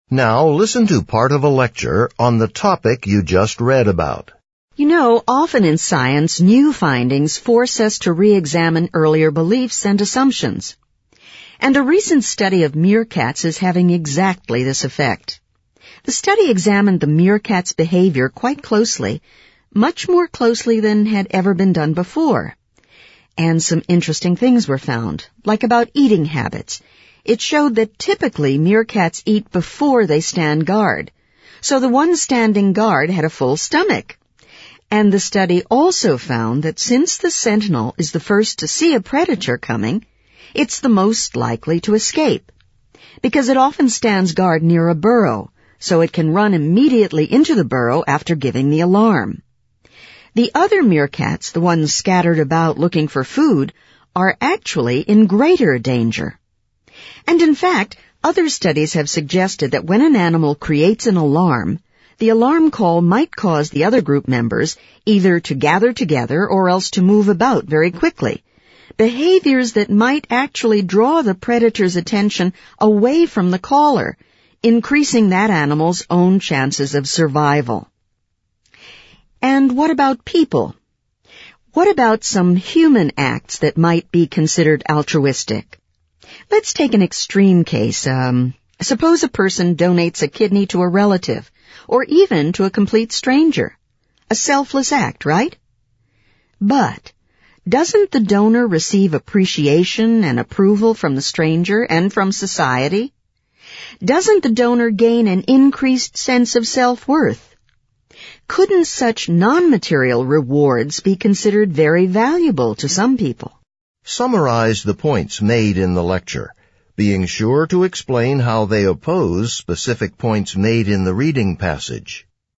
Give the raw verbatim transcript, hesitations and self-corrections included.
Now listen to part of a lecture on the topic you just read about. You know, often in science, new findings force us to re-examine earlier beliefs and assumptions. And a recent study of meerkats is having exactly this effect. The study examined the meerkat's behavior quite closely, much more closely than had ever been done before. And some interesting things were found, like about eating habits. It showed that typically meerkats eat before they stand guard. So the one standing guard had a full stomach. And the study also found that since the sentinel is the first to see a predator coming, it's the most likely to escape, because it often stands guard near a burrow, so it can run immediately into the burrow after giving the alarm. The other meerkats, the ones scattered about looking for food, are actually in greater danger. And in fact, other studies have suggested that when an animal creates an alarm, the alarm call might cause the other group members either to gather together or else to move about very quickly, behaviors that might actually draw the predator's attention away from the caller, increasing that animal's own chances of survival. And what about people? What about some human acts that might be considered altruistic? Let's take an extreme case. Um, suppose a person donates a kidney to a relative, or even to a complete stranger. A selfless act, right? But doesn't the donor receive appreciation and approval from the stranger and from society? Doesn't the donor gain an increased sense of self-worth? Couldn't such non-material rewards be considered very valuable to some people? Summarize the points made in the lecture, being sure to explain how they oppose specific points made in the reading passage.